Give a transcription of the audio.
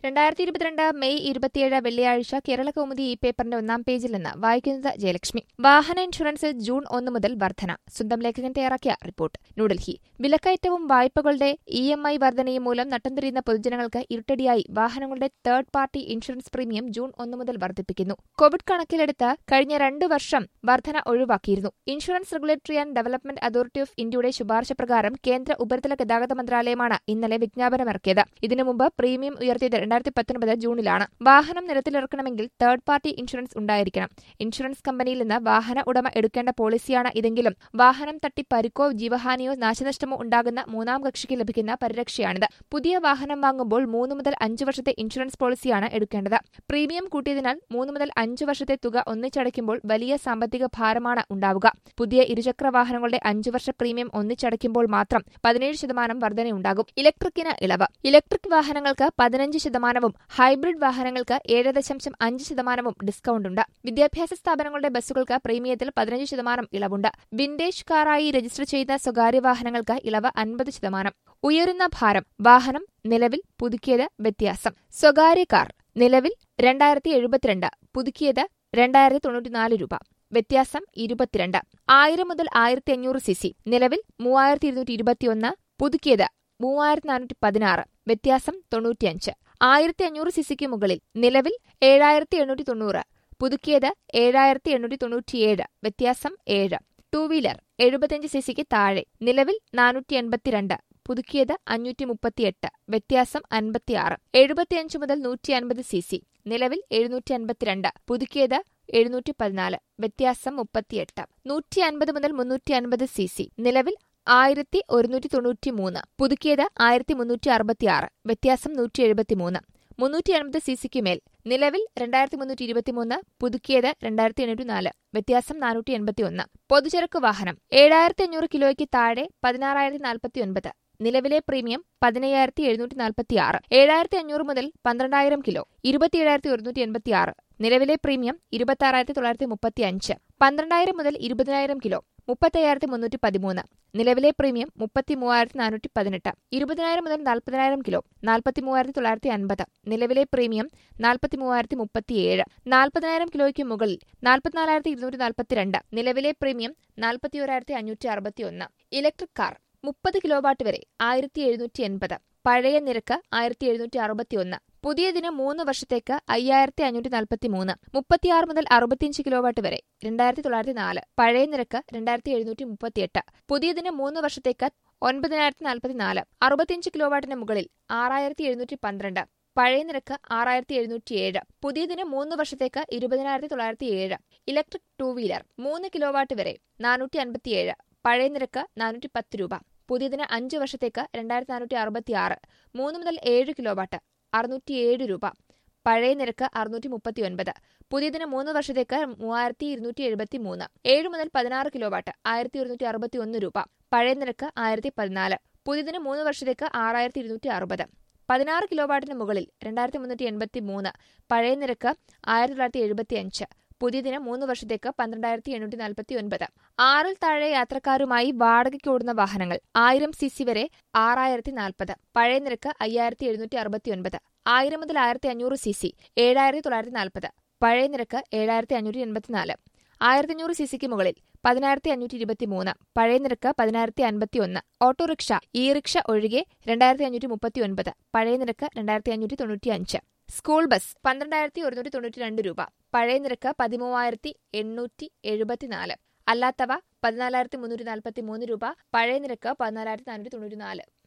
2022 May 27 വെള്ളിയാഴ്ച കേരളകൗമുദി ഈ പേപ്പറിന്റെ ഒന്നാം പേജിൽ നിന്ന് വായിക്കുന്നത് ജയലക്ഷ്മി. വാഹന ഇൻഷുറൻസിൽ ജൂൺ 1 മുതൽ വർധന. സ്വന്തം ലേഖകൻ തയ്യാറാക്കിയ റിപ്പോർട്ട്. ന്യൂഡൽഹി. വിലക്കയറ്റവും വായ്പകളുടെ EMI വർധനയും മൂലം നട്ടം തിരിയുന്ന പൊതുജനങ്ങൾക്ക് ഇരുട്ടടിയായി വാഹനങ്ങളുടെ third party insurance premium June 1 മുതൽ വർദ്ധിപ്പിക്കുന്നു. കോവിഡ് കണക്കിലെടുത്ത് കഴിഞ്ഞ 2 വർഷം വർധന ഒഴിവാക്കിയിരുന്നു. Insurance regulatory and development authority of ഇന്ത്യയുടെ ശുപാർശ പ്രകാരം കേന്ദ്ര ഉപരിതല ഗതാഗത മന്ത്രാലയമാണ് ഇന്നലെ വിജ്ഞാപനമിറക്കിയത്. ഇതിനു മുമ്പ് പ്രീമിയം ഉയർത്തിയത് 2019 ജൂണിലാണ്. വാഹനം നിരത്തിലിറക്കണമെങ്കിൽ തേർഡ് പാർട്ടി ഇൻഷുറൻസ് ഉണ്ടായിരിക്കണം. ഇൻഷുറൻസ് കമ്പനിയിൽ നിന്ന് വാഹന ഉടമ എടുക്കേണ്ട പോളിസിയാണ് ഇതെങ്കിലും വാഹനം തട്ടി പരിക്കോ ജീവഹാനിയോ നാശനഷ്ടമോ ഉണ്ടാകുന്ന മൂന്നാം കക്ഷിക്ക് ലഭിക്കുന്ന പരിരക്ഷയാണിത്. പുതിയ വാഹനം വാങ്ങുമ്പോൾ 3 മുതൽ 5 വർഷത്തെ ഇൻഷുറൻസ് പോളിസിയാണ് എടുക്കേണ്ടത്. പ്രീമിയം കൂട്ടിയതിനാൽ 3 മുതൽ 5 വർഷത്തെ തുക ഒന്നിച്ചടയ്ക്കുമ്പോൾ വലിയ സാമ്പത്തിക ഭാരമാണ് ഉണ്ടാവുക. പുതിയ ഇരുചക്ര വാഹനങ്ങളുടെ 5 വർഷ പ്രീമിയം ഒന്നിച്ചടയ്ക്കുമ്പോൾ മാത്രം 17% വർധനയുണ്ടാകും. ഇലക്ട്രിക്കിന് ഇളവ്. ഇലക്ട്രിക് വാഹനങ്ങൾക്ക് 15%, ഹൈബ്രിഡ് വാഹനങ്ങൾക്ക് 7.5% ഡിസ്കൌണ്ടുണ്ട്. വിദ്യാഭ്യാസ സ്ഥാപനങ്ങളുടെ ബസ്സുകൾക്ക് പ്രീമിയത്തിൽ 15% ഇളവുണ്ട്. വിന്റേജ് കാറായി രജിസ്റ്റർ ചെയ്ത സ്വകാര്യ വാഹനങ്ങൾക്ക് ഇളവ് 50%. ഉയരുന്ന ഭാരം. വാഹനം നിലവിൽ പുതുക്കിയത് വ്യത്യാസം. സ്വകാര്യ കാർ നിലവിൽ 2072, പുതുക്കിയത് 2094 രൂപ. വ്യത്യാസം 22. 1000 മുതൽ 1500 cc നിലവിൽ 3221, പുതുക്കിയത് 3416. വ്യത്യാസം 95. 1500 സിസിക്ക് മുകളിൽ നിലവിൽ 7890, പുതുക്കിയത് 7897. വ്യത്യാസം 7. ടൂ വീലർ 75 സിസിക്ക് താഴെ നിലവിൽ 482, പുതുക്കിയത് 538. വ്യത്യാസം 56. 75 മുതൽ 150 സിസി നിലവിൽ 752, പുതുക്കിയത് 714. വ്യത്യാസം 38. 150 മുതൽ 350 സിസി നിലവിൽ 1193, പുതുക്കിയത് 1366. വ്യത്യാസം 173. 350 സിസിക്ക് മേൽ നിലവിൽ 2323, പുതുക്കിയത് 2804. വ്യത്യാസം 481. പൊതുചരക്ക് വാഹനം 7500 കിലോയ്ക്ക് താഴെ 16049, നിലവിലെ പ്രീമിയം 15746. 7500 മുതൽ 12000 കിലോ 27186, നിലവിലെ പ്രീമിയം 26935. 12000 മുതൽ 20000 കിലോ 35313, നിലവിലെ പ്രീമിയം 33418. 20000 മുതൽ 40000 കിലോ 43950, നിലവിലെ പ്രീമിയം 43037. 40000 കിലോയ്ക്ക് മുകളിൽ 44242, നിലവിലെ പ്രീമിയം 41561. ഇലക്ട്രിക് കാർ 30 കിലോവാട്ട് വരെ 1780, പഴയ നിരക്ക് 1761. പുതിയതിന് 3 വർഷത്തേക്ക് 5543. 36 മുതൽ 65 കിലോവാട്ട് വരെ 2904, പഴയ നിരക്ക് 2738. പുതിയതിന് 3 വർഷത്തേക്ക് 9044. 65 കിലോവാട്ടിന് മുകളിൽ 6712, പഴയ നിരക്ക് 6707. പുതിയതിന് 3 വർഷത്തേക്ക് 20907. ഇലക്ട്രിക് ടൂ വീലർ 3 കിലോവാട്ട് വരെ 457, പഴയ നിരക്ക് 410 രൂപ. പുതിയതിന് 5 വർഷത്തേക്ക് 2466. 3 മുതൽ 7 കിലോവാട്ട് 607 രൂപ. പഴയ നിരക്ക് 639. പുതിയതിന് 3 വർഷത്തേക്ക് 3273. 7 മുതൽ 16 കിലോവാട്ട് 1161 രൂപ. പഴയ നിരക്ക് 1014. പുതിയതിന് 3 വർഷത്തേക്ക് 6260. 16 കിലോവാട്ടിന് മുകളിൽ 2383, പഴയ നിരക്ക് 1975. പുതിയതിന് 3 വർഷത്തേക്ക് 12849. 6ൽ താഴെ യാത്രക്കാരുമായി വാടകയ്ക്കോടുന്ന വാഹനങ്ങൾ 1000 സിസി വരെ 6040, പഴയ നിരക്ക് 5769. 1000 മുതൽ 1500 സിസി 7940, പഴയ നിരക്ക് 7584. 1500 സിസിക്ക് മുകളിൽ 10523, പഴയ നിരക്ക് 10051. ഓട്ടോറിക്ഷ, ഇ-റിക്ഷ ഒഴികെ 2539, പഴയ നിരക്ക് 2595. സ്കൂൾ ബസ് 12192 രൂപ, പഴയ നിരക്ക് 13874. അല്ലാത്തവ 14343 രൂപ, പഴയ നിരക്ക് 14494.